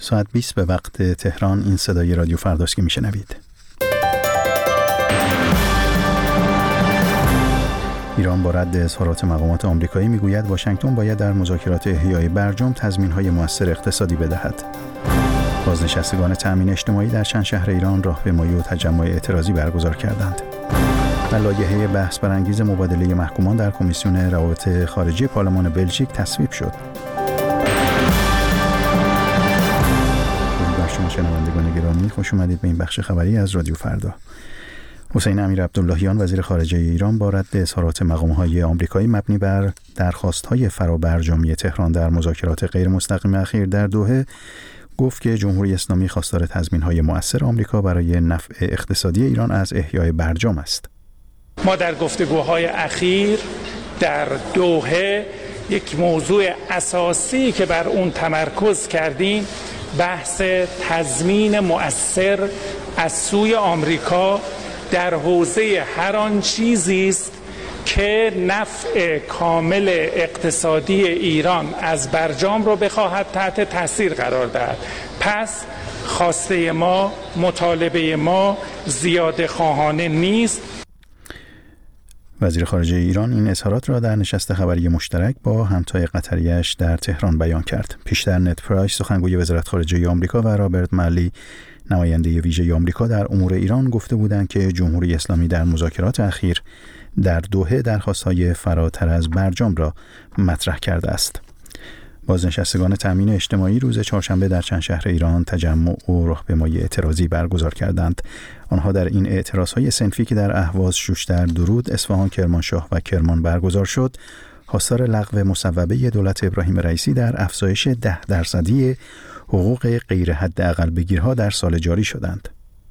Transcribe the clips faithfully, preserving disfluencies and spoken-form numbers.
ساعت بیست به وقت تهران. این صدای رادیو فرداست که میشنوید. ایران با رد اظهارات مقامات آمریکایی میگوید واشنگتن باید در مذاکرات احیای برجام تضمین‌های مؤثر اقتصادی بدهد. بازنشستگان تأمین اجتماعی در چند شهر ایران راهپیمایی و تجمع اعتراضی برگزار کردند. و لایحه بحث برانگیز مبادله محکومان در کمیسیون روابط خارجی پارلمان بلژیک تصویب شد. شما شنوندگان گرامی، خوش اومدید به این بخش خبری از رادیو فردا. حسین امیر عبداللهیان وزیر خارجه ایران با رد اظهارات مقام‌های آمریکایی مبنی بر درخواست‌های فرابرجامی تهران در مذاکرات غیر مستقیم اخیر در دوحه گفت که جمهوری اسلامی خواستار تضمین‌های مؤثر آمریکا برای نفع اقتصادی ایران از احیای برجام است. ما در گفتگوهای اخیر در دوحه یک موضوع اساسی که بر اون تمرکز کردیم بحث تضمین مؤثر از سوی آمریکا در حوزه هر آن چیزی است که نفع کامل اقتصادی ایران از برجام رو بخواهد تحت تاثیر قرار دهد. پس خواسته ما، مطالبه ما زیاده خواهانه نیست. وزیر خارجه ایران این اظهارات را در نشست خبری مشترک با همتای قطریش در تهران بیان کرد. پیشتر نت پرایس سخنگوی وزارت خارجه آمریکا و رابرت مالی نماینده ویژه آمریکا در امور ایران گفته بودند که جمهوری اسلامی در مذاکرات اخیر در دوحه درخواست‌های فراتر از برجام را مطرح کرده است. بازنشستگان تأمین اجتماعی روز چهارشنبه در چند شهر ایران تجمع و راهپیمایی اعتراضی برگزار کردند. آنها در این اعتراضهای صنفی که در اهواز، شوشتر، درود، اصفهان، کرمانشاه و کرمان برگزار شد، خواستار لغو مصوبه دولت ابراهیم رئیسی در افزایش ده درصدی حقوق غیر حداقل بگیرها در سال جاری شدند.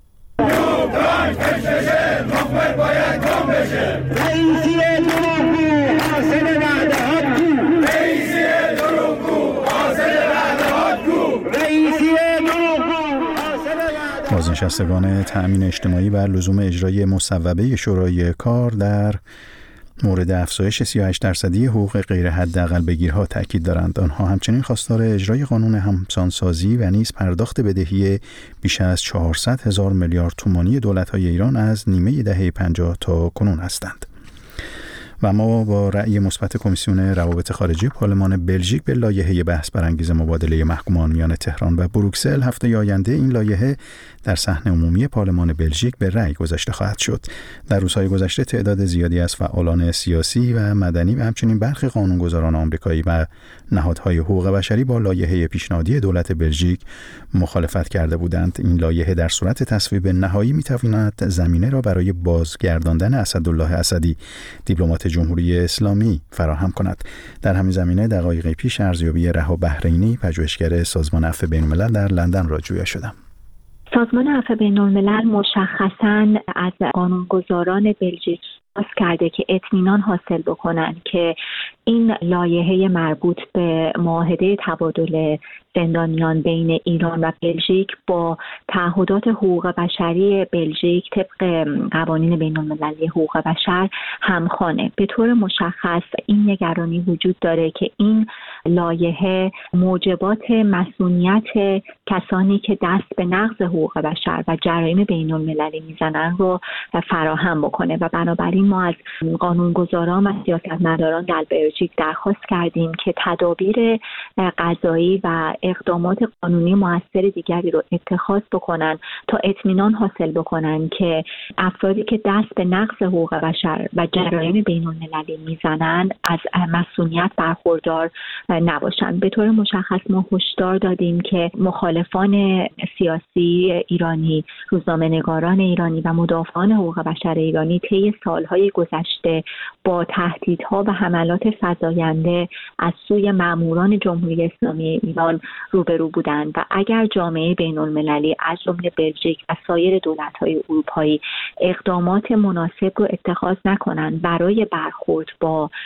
بازنشستگان تأمین اجتماعی بر لزوم اجرای مصوبه شورای کار در مورد افزایش سی و هشت درصدی حقوق غیر حداقل بگیرها تاکید دارند. آنها همچنین خواستار اجرای قانون همسانسازی و نیز پرداخت بدهی بیش از چهارصد هزار میلیارد تومانی دولت‌های ایران از نیمه دهه پنجاه تا کنون هستند. و ما با رأی مثبت کمیسیون روابط خارجی پارلمان بلژیک به لایحه بحث برانگیز مبادله محکومان میان تهران و بروکسل هفته آینده این لایحه در صحن عمومی پارلمان بلژیک به رأی گذاشته خواهد شد. در روزهای گذشته تعداد زیادی از فعالان سیاسی و مدنی و همچنین برخی قانونگذاران آمریکایی و نهادهای حقوق بشری با لایحه پیشنهادی دولت بلژیک مخالفت کرده بودند. این لایحه در صورت تصویب نهایی می‌تواند زمینه را برای بازگرداندن اسدالله اسدی، دیپلمات جمهوری اسلامی، فراهم کند. در همین زمینه دقایقی پیش ارزیابی رها بحرینی، پژوهشگر سازمان عفو بین‌الملل در لندن را جویا شدم. سازمان عفو بین‌الملل مشخصاً از قانونگذاران بلژیک خواست کرده که اطمینان حاصل بکنن که این لایحه مربوط به معاهده تبادل زندانیان بین ایران و بلژیک با تعهدات حقوق بشری بلژیک طبق قوانین بین‌المللی حقوق بشر همخوانه. به طور مشخص این نگرانی وجود داره که این لایحه موجبات مسئولیت کسانی که دست به نقض حقوق بشر و جرایم بین‌المللی میزنن رو فراهم بکنه و بنابراین ما از قانونگذاران و سیاستمداران در بلژیک درخواست کردیم که تدابیر قضایی و اقدامات قانونی موثر دیگری رو اتخاذ بکنن تا اطمینان حاصل بکنن که افرادی که دست به نقض حقوق بشر و جرایم بین‌المللی میزنن از مسئولیت برخوردار نباشند. به طور مشخص ما هشدار دادیم که مخالفان سیاسی ایرانی، روزنامه‌نگاران ایرانی و مدافعان حقوق بشر ایرانی طی سالهای گذشته با تهدیدها و حملات فزاینده از سوی ماموران جمهوری اسلامی ایران روبرو بودند و اگر جامعه بین‌المللی از جمله بلژیک و سایر دولت‌های اروپایی اقدامات مناسب رو اتخاذ نکنند برای برخورد با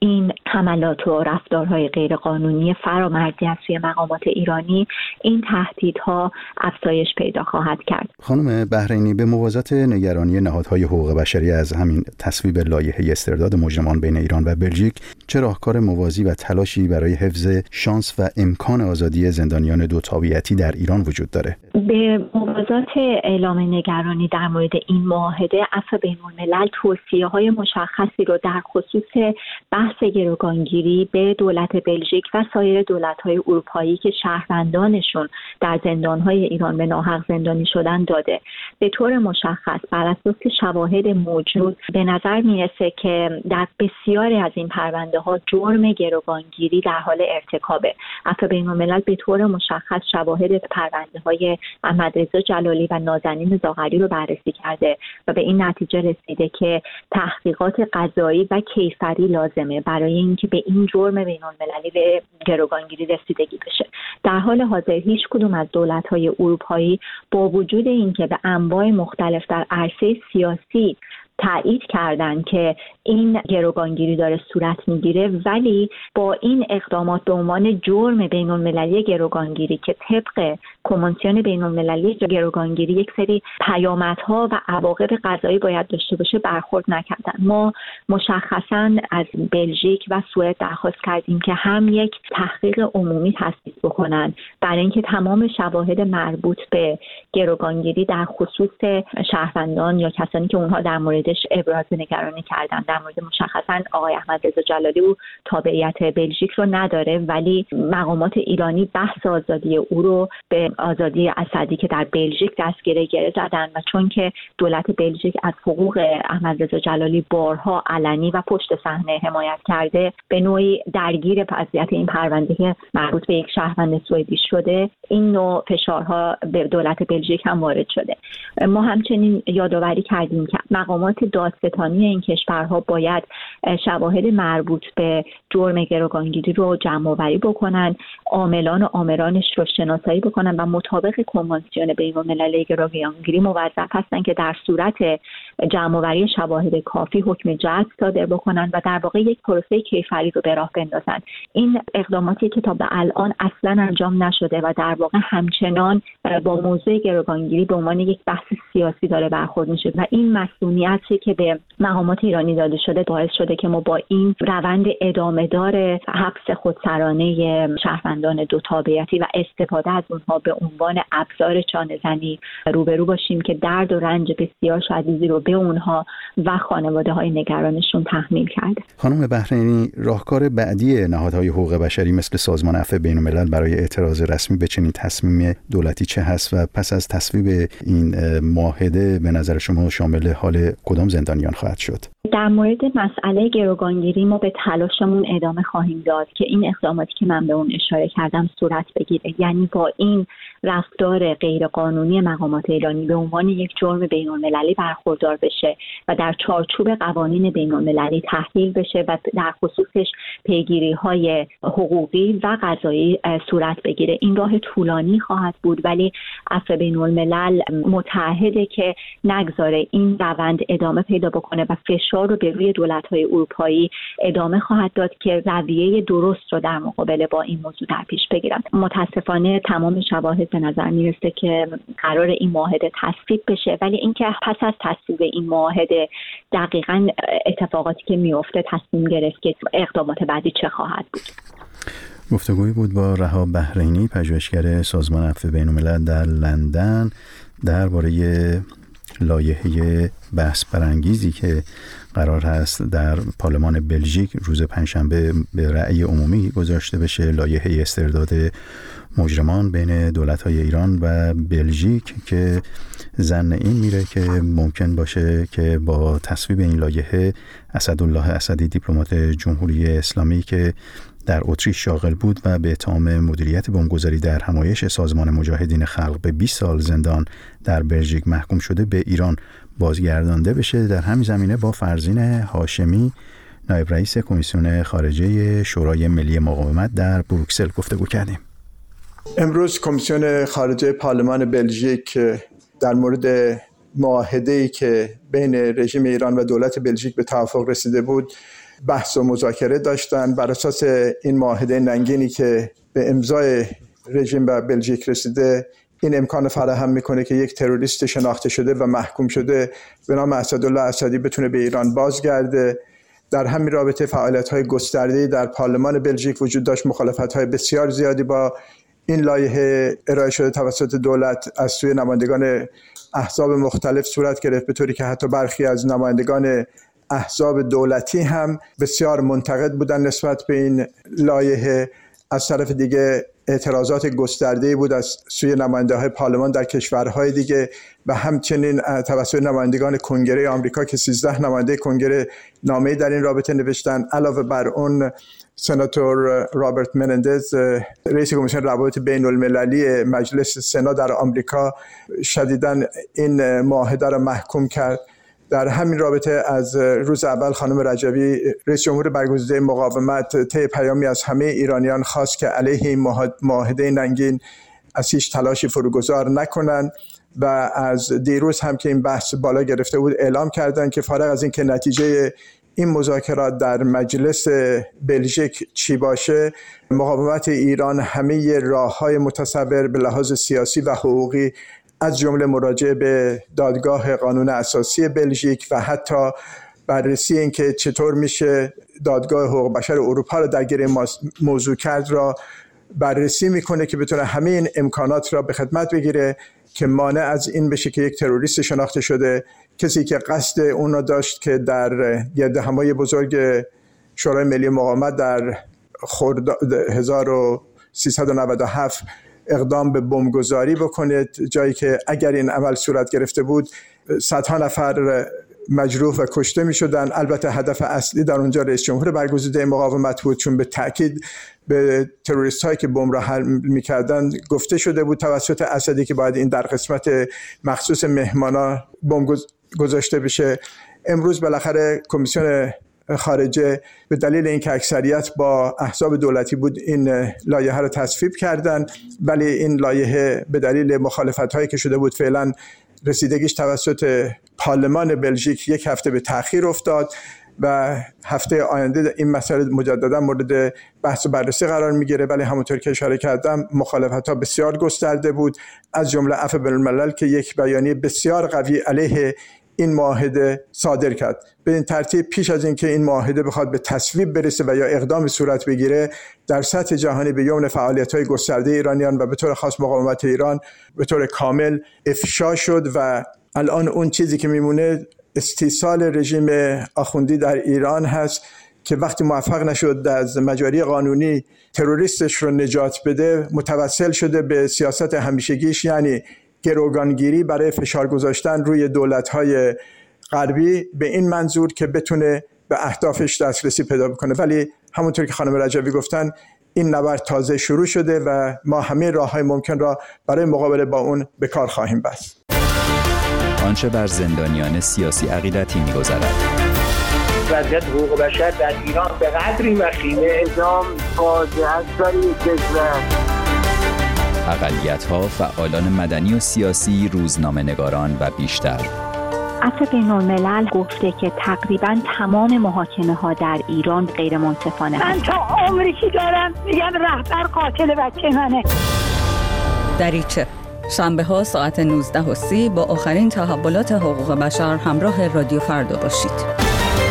این حملات و رفتارهای غیرقانونی فرامرزی از سوی مقامات ایرانی، این تهدیدها افزایش پیدا خواهد کرد. خانم بحرینی، به موازات نگرانی نهادهای حقوق بشری از همین تصویب لایحه استرداد مجرمان بین ایران و بلژیک، چه راهکار موازی و تلاشی برای حفظ شانس و امکان آزادی زندانیان دو تابعیتی در ایران وجود داره؟ به موازات اعلام نگرانی در مورد این معاهده، عفو بین‌الملل توصیه‌های مشخصی رو در خصوص بحث گروگانگیری به دولت بلژیک و سایر دولت‌های اروپایی که شهروندانشون در زندان‌های ایران به ناحق زندانی شدن داده. به طور مشخص بر اساس شواهد موجود به نظر میرسه که در بسیاری از این پرونده‌ها جرم گروگانگیری در حال ارتکابه. عفو بین‌الملل به طور مشخص شواهد پرونده‌های احمدرضا جلالی و نازنین زاغری رو بررسی کرده و به این نتیجه رسیده که تحقیقات قضایی و کیفری لازمه برای اینکه به این جرم بین‌المللی به گروگانگیری رسیدگی بشه. در حال حاضر هیچ کدوم از دولت‌های اروپایی با وجود اینکه به انواع مختلف در عرصه سیاسی تایید کردن که این گروگانگیری داره صورت میگیره، ولی با این اقدامات به عنوان جرم بین‌المللی گروگانگیری که طبق کنوانسیون بین‌المللی گروگانگیری یک سری پیامدها و عواقب قضایی باید داشته باشه برخورد نکردن. ما مشخصاً از بلژیک و سوئد درخواست کردیم که هم یک تحقیق عمومی تأسیس بکنن برای اینکه تمام شواهد مربوط به گروگانگیری در خصوص شهروندان یا کسانی که اونها در موردش ابراز نگرانی کردن، در مورد مشخصاً آقای احمدرضا جلالی او تابعیت بلژیک رو نداره، ولی مقامات ایرانی بحث آزادی او رو به آزادی اسدی که در بلژیک دستگیره گره زدن و چون که دولت بلژیک از حقوق احمدرضا جلالی بارها علنی و پشت صحنه حمایت کرده، به نوعی درگیر وضعیت این پرونده که مربوط به یک شهروند سوئدی شده، این نوع فشارها به دولت بلژیک هم وارد شده. ما همچنین یادآوری کردیم که مقامات دادستانی این کشورها باید شواهد مربوط به جرم گروگانگیری رو جمع آوری بکنن، عاملان و آمرانش رو شناسایی بکنن و مطابق کنوانسیون بین‌المللی گروگانگیری موظف هستن که در صورت جمع آوری شواهد کافی حکم جلب صادر بکنن و در واقع یک پروسه کیفری رو به راه بندازن. این اقداماتی که تا به الان اصلا انجام نشده و در واقع همچنان با موضوع گروگانگیری به عنوان یک بحث سیاسی داره برخورد میشه و این مسئولیتی که به مقامات ایرانی داده شده باعث شده که ما با این روند ادامه دار حبس خودسرانه شهروندان دو تابعیتی و استفاده از اونها به عنوان ابزار چانه‌زنی روبرو باشیم که درد و رنج بسیار شدیدی رو به اونها و خانواده‌های نگرانشون تحمیل کرده. خانم بحرینی، راهکار بعدی نهادهای حقوق بشری مثل سازمان عفو بین‌الملل برای اعتراض رسمی به چنین تصمیم دولتی چه هست و پس از تصویب این معاهده به نظر شما شامل حال کدام زندانیان خواهد شد؟ در مورد مسئله گروگانگیری ما به تلاشمون ادامه خواهیم داد که این اقداماتی که من به اون اشاره کردم صورت بگیره، یعنی با این رفتار غیرقانونی مقامات ایرانی به عنوان یک جرم بین‌المللی برخوردار بشه و در چارچوب قوانین بین‌المللی تحلیل بشه و در خصوصش پیگیری‌های حقوقی و قضایی صورت بگیره. این راه طولانی خواهد بود، ولی عفو بین‌الملل متعهده که نگذاره این روند ادامه پیدا بکنه و فشار رو به روی دولت‌های اروپایی ادامه خواهد داد که رویه درست رو در مقابله با این موضوع در پیش بگیرن. متاسفانه تمام شواهد به نظر میرسه که قرار این معاهده تصویب بشه، ولی اینکه پس از تصویب این معاهده دقیقاً اتفاقاتی که میفته تصمیم گرفت که اقدامات بعدی چه خواهد بود. گفتگویی بود با رها بحرینی، پژوهشگر سازمان عفو بین‌الملل در لندن، درباره لایحه بحث برانگیزی که قرار هست در پارلمان بلژیک روز پنجشنبه به رأی عمومی گذاشته بشه، لایحه استرداد مجرمان بین دولت‌های ایران و بلژیک که ظن این میره که ممکن باشه که با تصویب این لایحه اسدالله اسدی دیپلمات جمهوری اسلامی که در اتریش شاغل بود و به اتهام مدیریت بمبگذاری در همایش سازمان مجاهدین خلق به بیست سال زندان در بلژیک محکوم شده به ایران بازگردانده بشه. در همین زمینه با فرزین هاشمی، نایب رئیس کمیسیون خارجه شورای ملی مقاومت در بروکسل گفتگو کردیم. امروز کمیسیون خارجه پارلمان بلژیک در مورد معاهده‌ای که بین رژیم ایران و دولت بلژیک به توافق رسیده بود بحث و مذاکره داشتن. بر اساس این معاهده ننگینی که به امضای رژیم و بلژیک رسیده، این امکان فراهم میکنه که یک تروریست شناخته شده و محکوم شده به نام اسدالله اسدی بتونه به ایران بازگرده. در همین رابطه فعالیت‌های گسترده‌ای در پارلمان بلژیک وجود داشت. مخالفت‌های بسیار زیادی با این لایحه ارائه شده توسط دولت از سوی نمایندگان احزاب مختلف صورت گرفت، به طوری که حتی برخی از نمایندگان احزاب دولتی هم بسیار منتقد بودن نسبت به این لایحه. از طرف دیگه اعتراضات گسترده‌ای بود از سوی نماینده‌های پارلمان در کشورهای دیگه و همچنین توسط نمایندگان کنگره آمریکا که سیزده نماینده کنگره نامه‌ای در این رابطه نوشتن. علاوه بر اون سناتور رابرت منندز، رئیس کمیسیون روابط بین المللی مجلس سنا در آمریکا، شدیداً این معاهده را محکوم کرد. در همین رابطه از روز اول خانم رجبی رئیس جمهور برگزیده مقاومت طی پیامی از همه ایرانیان خواست که علیه این معاهده ننگین از هیچ تلاشی فروگذار نکنند و از دیروز هم که این بحث بالا گرفته بود اعلام کردند که فارغ از این که نتیجه این مذاکرات در مجلس بلژیک چی باشه، مقاومت ایران همه راه‌های متصور به لحاظ سیاسی و حقوقی از جمله مراجعه به دادگاه قانون اساسی بلژیک و حتی بررسی اینکه چطور میشه دادگاه حقوق بشر اروپا را درگیر موضوع کرد را بررسی میکنه که بتونه همه این امکانات را به خدمت بگیره که مانع از این بشه که یک تروریست شناخته شده، کسی که قصد اون را داشت که در گردهمایی بزرگ شورای ملی مقاومت در خرداد هزار و سیصد و نود و هفت اقدام به بمبگذاری بکنه، جایی که اگر این عمل صورت گرفته بود صدها نفر مجروح و کشته می شدن. البته هدف اصلی در اونجا رئیس جمهور برگزیده مقاومت بود، چون به تأکید به تروریست هایی که بمب را حمل می کردن گفته شده بود توسط اسدی که باید این در قسمت مخصوص مهمانا بمب گذاشته بشه. امروز بالاخره کمیسیون خارجه به دلیل اینکه اکثریت با احزاب دولتی بود این لایحه را تصویب کردن، ولی این لایحه به دلیل مخالفت‌هایی که شده بود فعلا رسیدگیش توسط پارلمان بلژیک یک هفته به تأخیر افتاد و هفته آینده این مسئله مجددا مورد بحث و بررسی قرار میگیره. ولی همونطور که اشاره کردم مخالفت‌ها بسیار گسترده بود، از جمله عفو بین‌الملل که یک بیانیه بسیار قوی علیه این معاهده صادر کرد. به این ترتیب پیش از اینکه این معاهده بخواد به تصویب برسه و یا اقدام صورت بگیره، در سطح جهانی به یمن فعالیت‌های گسترده ایرانیان و به طور خاص مقاومت ایران به طور کامل افشا شد و الان اون چیزی که میمونه استیصال رژیم آخوندی در ایران هست که وقتی موفق نشد از مجاری قانونی تروریستش رو نجات بده، متوسل شده به سیاست همیشگیش، یعنی گروگانگیری برای فشار گذاشتن روی دولت‌های غربی به این منظور که بتونه به اهدافش دسترسی پیدا بکنه. ولی همونطور که خانم رجبی گفتن این نبرد تازه شروع شده و ما همه راه‌های ممکن را برای مقابله با اون به کار خواهیم بست. آنچه بر زندانیان سیاسی عقیدتی می‌گذرد. وضعیت حقوق بشر در ایران به قدری وخیمه اعدام فاجعه است برای کشور. اقلیت‌ها، فعالان مدنی و سیاسی، روزنامه‌نگاران و بیشتر. عفو بین‌الملل گفته که تقریباً تمام محاکمه‌ها در ایران غیر منصفانه. من تا عمری که دارم میگم رهبر قاتل بچه منه. دریچه شنبه ها ساعت نوزده و سی با آخرین تحولات حقوق بشر همراه رادیو فردا باشید.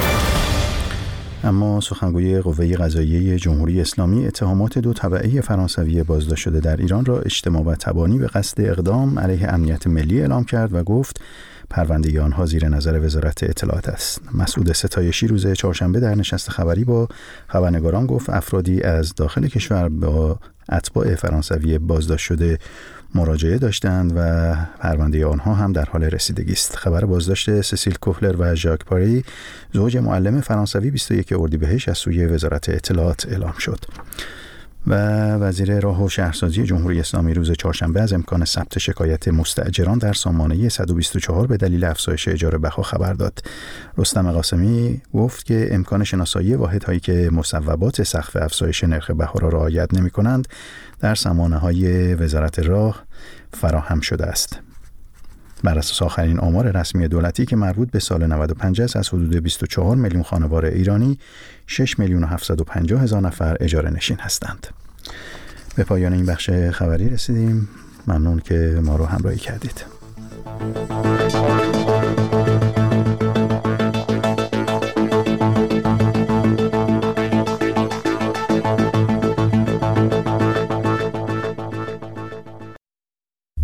اما سخنگوی قوه قضاییه جمهوری اسلامی اتهامات دو تبعه فرانسوی بازداشت شده در ایران را اجتماع و تبانی به قصد اقدام علیه امنیت ملی اعلام کرد و گفت پرونده آنها زیر نظر وزارت اطلاعات است. مسعود ستایشی روز چهارشنبه در نشست خبری با خبرنگاران گفت افرادی از داخل کشور با اتباع فرانسوی بازداشت شده مراجعه داشتند و پرونده آنها هم در حال رسیدگی است. خبر بازداشت سسیل کوفلر و ژاک پاری زوج معلم فرانسوی بیست و یک اردیبهشت از سوی وزارت اطلاعات اعلام شد. و وزیر راه و شهرسازی جمهوری اسلامی روز چهارشنبه از امکان ثبت شکایت مستاجران در سامانه صد و بیست و چهار به دلیل افزایش اجاره بها خبر داد. رستم قاسمی گفت که امکان شناسایی واحدهایی که مصوبات سقف افزایش نرخ بها را رعایت نمی‌کنند در سامانه‌های وزارت راه فراهم شده است. بر اساس آخرین آمار رسمی دولتی که مربوط به سال نود و پنج است، از حدود بیست و چهار میلیون خانوار ایرانی شش میلیون و هفتصد و پنجاه هزار نفر اجاره نشین هستند. به پایان این بخش خبری رسیدیم. ممنون که ما رو همراهی کردید.